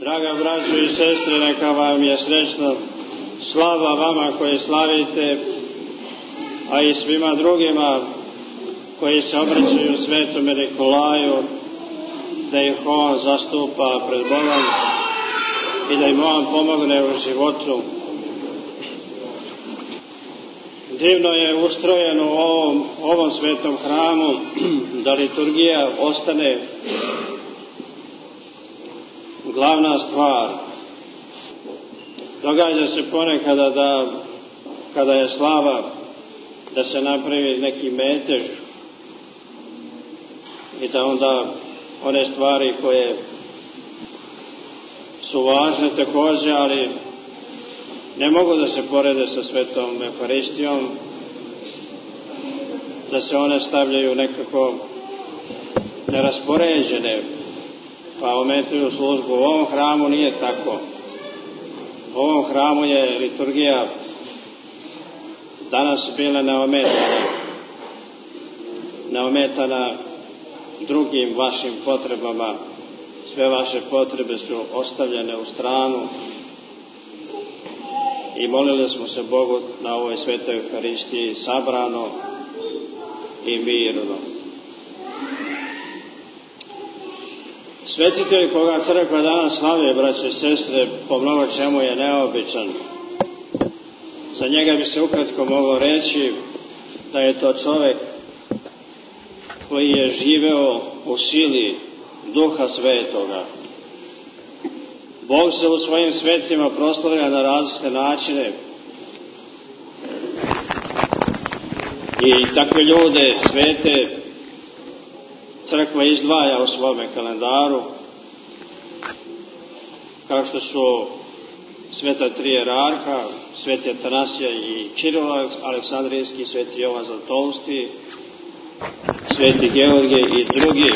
Draga braćo i sestre, neka vam je srećno, slava vama koji slavite, a i svima drugima koji se obraćaju Svetome Nikolaju, da ih on zastupa pred Bogom i da im on pomogne u životu. Divno je ustrojeno u ovom svetom hramu da liturgija ostane glavna stvar. Događa se ponekada da kada je slava da se napravi neki metež i da onda one stvari koje su važne također, ali ne mogu da se porede sa Svetom Euharistijom, da se one stavljaju nekako neraspoređene, pa ometaju službu. U ovom hramu nije tako. U ovom hramu je liturgija danas bila neometana drugim vašim potrebama. Sve vaše potrebe su ostavljene u stranu i molili smo se Bogu na ovoj Svetoj Euharistiji sabrano i mirno. Svetitelj koga crkva danas slavi, braće i sestre, po mnogo čemu je neobičan. Za njega bi se ukratko moglo reći da je to čovjek koji je živeo u sili Duha Svetoga. Bog se u svojim svetima proslavlja na različite načine i takve ljude svete crkva izdvaja u svome kalendaru, kao što su sveta tri jerarha, sveti Atanasija i Kirilo Aleksandrijski, sveti Jovan Zlatovski, sveti Georgije i drugi.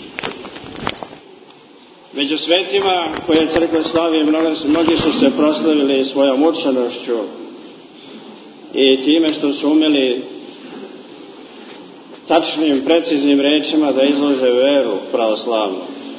Među svetima koje crkva slavi mnogi su se proslavili svojom učenošću i time što su umeli tačnim, preciznim rečima da izlože veru pravoslavnu.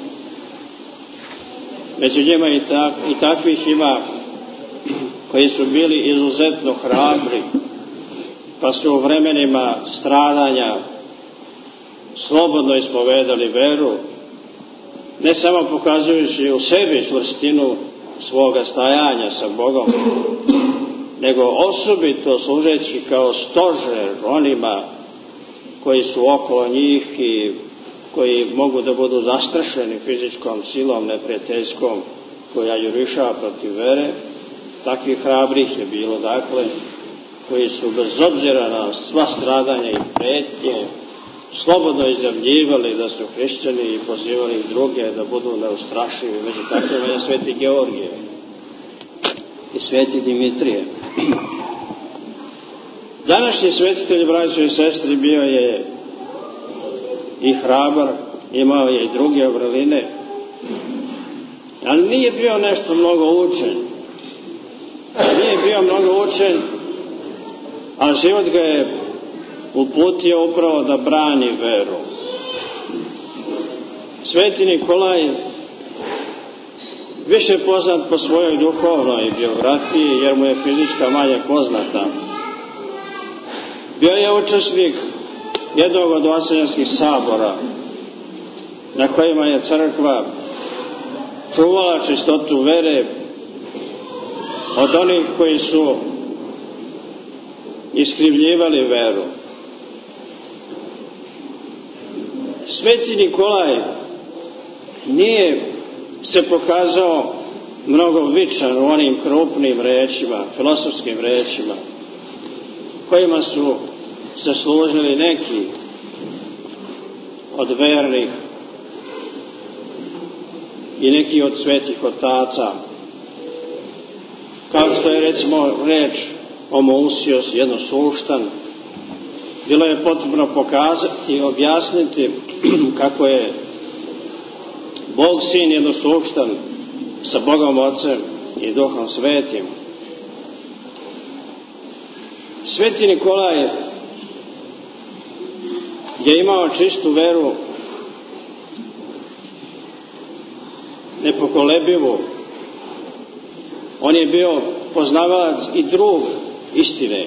Među njima i takvih ima koji su bili izuzetno hrabri, pa su u vremenima stradanja slobodno ispovedali veru, ne samo pokazujući u sebi čvrstinu svoga stajanja sa Bogom, nego osobito služeći kao stožer onima koji su okolo njih i koji mogu da budu zastrašeni fizičkom silom neprijateljskom koja jurišava protiv vere. Takvih hrabrih je bilo, dakle, koji su bez obzira na sva stradanja i pretnje slobodno izjavljivali da su hrišćani i pozivali druge da budu neustrašivi. Među takvima je sveti Georgije i sveti Dimitrije. Današnji svetitelj, braćo i sestri, bio je i hrabar, imao je i druge vrline, ali nije bio nešto mnogo učen. Nije bio mnogo učen, a život ga je uputio upravo da brani veru. Sveti Nikolaj, više poznat po svojoj duhovnoj biografiji, jer mu je fizička manje poznata, bio je učesnik jednog od vaseljanskih sabora na kojima je crkva čuvala čistotu vere od onih koji su iskrivljivali veru. Sveti Nikolaj nije se pokazao mnogo vičan u onim krupnim rečima, filosofskim rečima, kojima su se služili neki od vernih i neki od svetih otaca, kao što je recimo reč homoousios, jednosuštan. Bilo je potrebno pokazati i objasniti kako je Bog Sin jednosuštan sa Bogom Otcem i Duhom Svetim. Sveti Nikolaj je imao čistu veru, nepokolebivu, On je bio poznavalac i drug istine.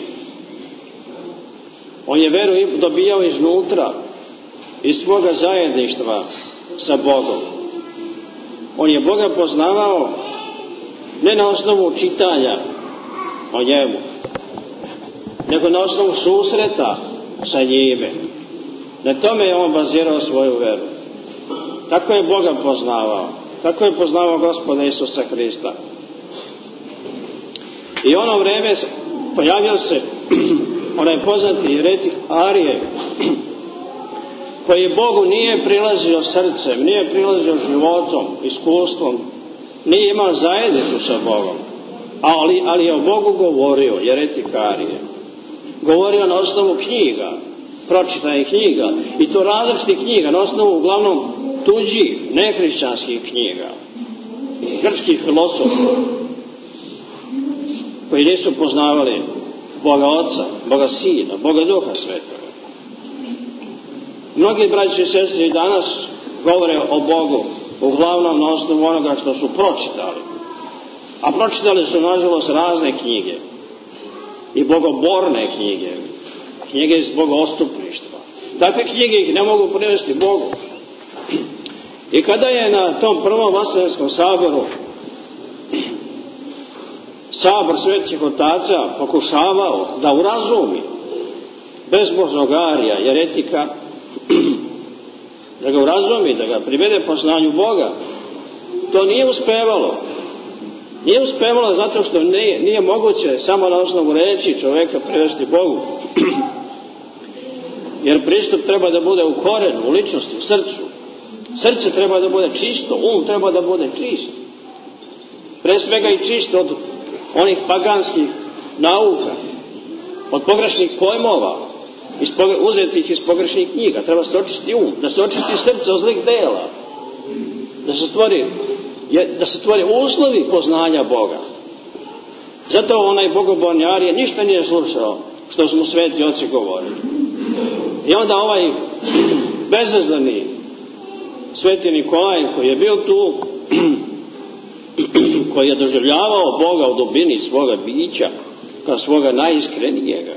On je veru dobijao iznutra, iz svoga zajedništva sa Bogom. On je Boga poznavao ne na osnovu čitanja o njemu, nego na osnovu susreta sa njime. Na tome je on bazirao svoju veru. Tako je Boga poznavao. Tako je poznavao Gospoda Isusa Hrista. I ono vreme pojavio se onaj poznati jeretik Arije, koji Bogu nije prilazio srcem, nije prilazio životom, iskustvom, nije imao zajednicu sa Bogom, ali je o Bogu govorio, jeretik Arije. Govorio na osnovu knjiga, pročitanih knjiga, i to različitih knjiga, na osnovu uglavnom tuđih, nehrišćanskih knjiga, grčkih filosofa, koji nisu poznavali Boga Oca, Boga Sina, Boga Duha Svetoga. Mnogi braći i sestre i danas govore o Bogu uglavnom na osnovu onoga što su pročitali. A pročitali su, nažalost, razne knjige. I bogoborne knjige. Knjige iz bogostupništva. Takve knjige ih ne mogu privesti Bogu. I kada je na tom prvom Vaseljenskom saboru sabor svetih otaca pokušavao da urazumi bezbožnog Arija, jeretika, da ga urazumi, da ga privede poznanju Boga, to nije uspevalo. Nije uspevalo zato što nije moguće samo na osnovu reči čoveka privesti Bogu. Jer pristup treba da bude u korenu, u ličnosti, u srcu. Srce treba da bude čisto, treba da bude čist. Pre svega i čisto od onih paganskih nauka, od pogrešnih pojmova, uzetih iz pogrešnih knjiga. Treba se očisti da se očisti srce od zlih dela, da se stvori uslovi poznanja Boga. Zato onaj bogoborni Arije ništa nije slušao što su mu sveti oci govorili. I onda ovaj bezazleni sveti Nikolaj, koji je bio tu, koji je doživljavao Boga u dubini svoga bića, kao svoga najiskrenijega,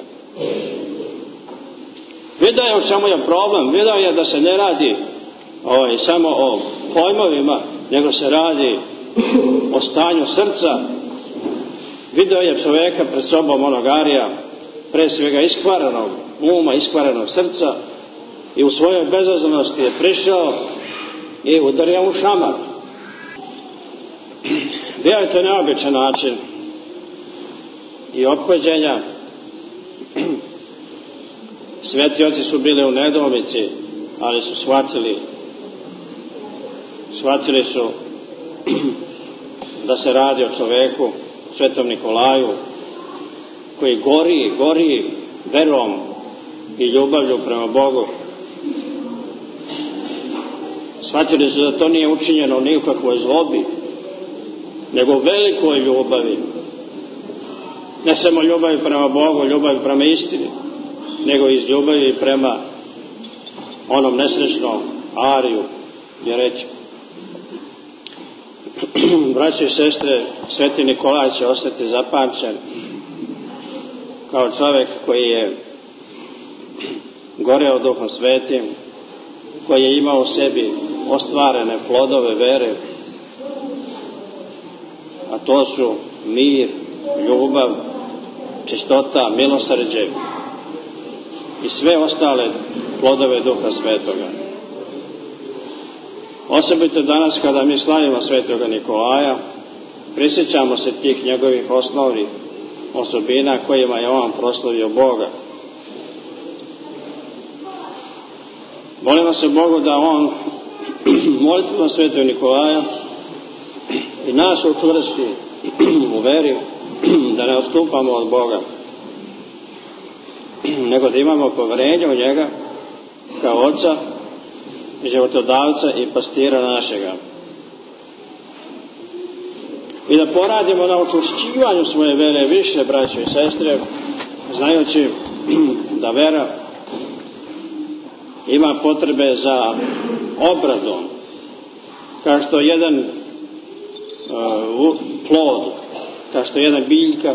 vidio je u čemu je problem, vidio je da se ne radi samo o pojmovima, nego se radi o stanju srca. Vidio je čoveka pred sobom, onog Arija, pre svega iskvarenog uma, iskvarenog srca, i u svojoj bezazlenosti je prišao i udario mu šamar. Bio je to neobičan način i ophođenja. Sveti oci su bili u nedoumici, ali su shvatili su da se radi o čoveku, svetom Nikolaju, koji gori verom i ljubavlju prema Bogu. Shvatili su da to nije učinjeno ni u kakvoj zlobi, nego u velikoj ljubavi. Ne samo ljubavi prema Bogu, ljubavi prema istini, nego iz ljubavi prema onom nesrećnom Ariju, jeretiku. Braći i sestre, sveti Nikolaj će ostati zapamćen kao čovjek koji je goreo Duhom Svetim, koji je imao u sebi ostvarene plodove vere, a to su mir, ljubav, čistota, milosrđe i sve ostale plodove Duha Svetoga. Osobito danas kada mi slavimo svetoga Nikolaja, prisjećamo se tih njegovih osnovnih osobina kojima je on proslavio Boga. Molimo se Bogu da on molitvom svetog Nikolaja i nas učvrsti u veri, da ne odstupamo od Boga, nego da imamo poverenje u njega kao oca, životodavca i pastira našega. I da poradimo na učvršćivanju svoje vere više, braće i sestre, znajući da vera ima potrebe za obradom, kao što jedan plod kao što jedna biljka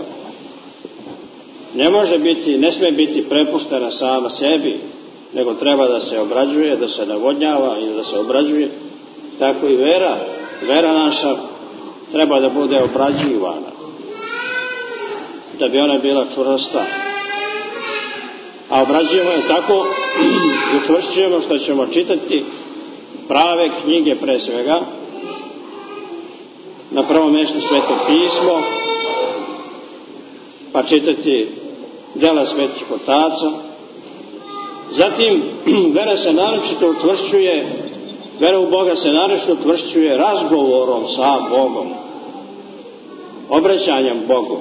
ne sme biti prepuštena sama sebi, nego treba da se obrađuje, da se navodnjava i da se obrađuje. Tako i vera naša treba da bude obrađivana, da bi ona bila čvrsta. A obrađujemo je tako i učvršćujemo što ćemo čitati prave knjige pre svega, na prvom mjestu Sveto pismo, pa čitati dela svetih otaca. Zatim vera se naročito učvršćuje, vera u Boga se naročito učvršćuje razgovorom sa Bogom, obraćanjem Bogu.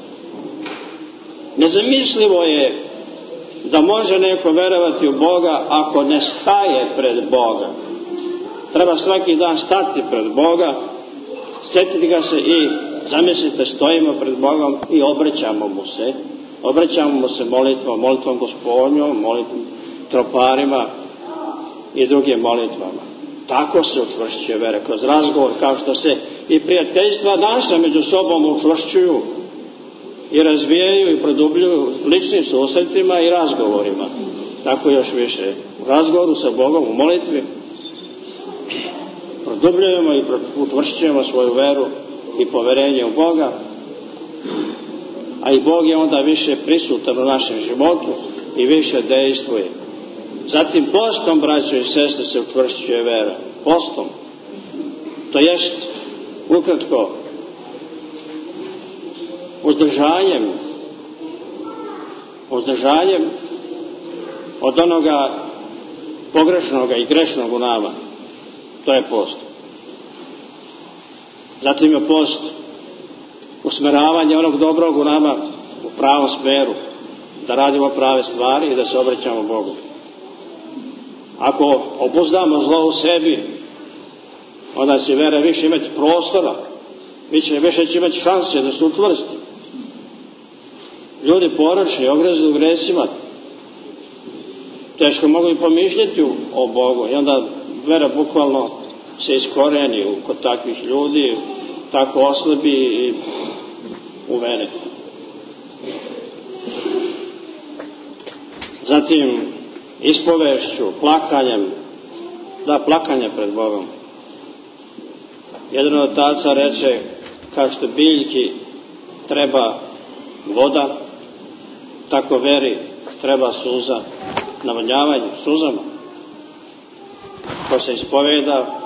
Nezamislivo je da može neko verovati u Boga ako ne staje pred Boga. Treba svaki dan stati pred Boga, sjetiti ga se i zamislite, stojimo pred Bogom i obraćamo mu se molitvom Gospodnjom, molitvom troparima i drugim molitvama. Tako se učvršćuje vera, kroz razgovor, kao što se i prijateljstva naša među sobom učvršćuju i razvijaju i produbljuju ličnim susretima i razgovorima. Tako još više u razgovoru sa Bogom, u molitvi, produbljujemo i učvršćujemo svoju veru i poverenje u Boga, a i Bog je onda više prisutan u našem životu i više dejstvuje. Zatim postom, braćo i sestre, se učvršćuje vera. Postom. To jest, ukratko, uzdržanjem od onoga pogrešnoga i grešnog u nama. To je post. Zatim je post usmeravanje onog dobrog u nama u pravom smeru, da radimo prave stvari i da se obraćamo Bogu. Ako obuzdamo zlo u sebi, onda će vera više imati prostora, više će imati šanse da se učvrsti. Ljudi poročni, ogrezli u gresima, teško mogu i pomišljati o Bogu i onda vera bukvalno se iskoreni kod takvih ljudi, tako oslabi i u veri. Zatim ispovešću, plakanje pred Bogom. Jedan od otaca reče, kao što biljki treba voda, tako veri treba suza, navodnjavanje suzama. Ko se ispoveda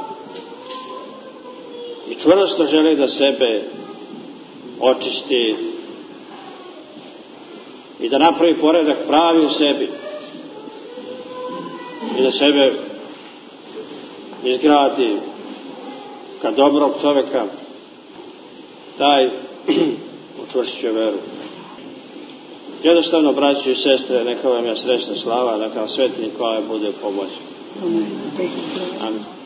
i čvrsto želi da sebe očisti i da napravi poredak pravi u sebi i da sebe izgradi kao dobrog čovjeka, taj učvršćuje veru. Jednostavno, braći i sestre, neka vam je srećna slava, neka vam Sveti Nikolaj bude pomoć. Amen.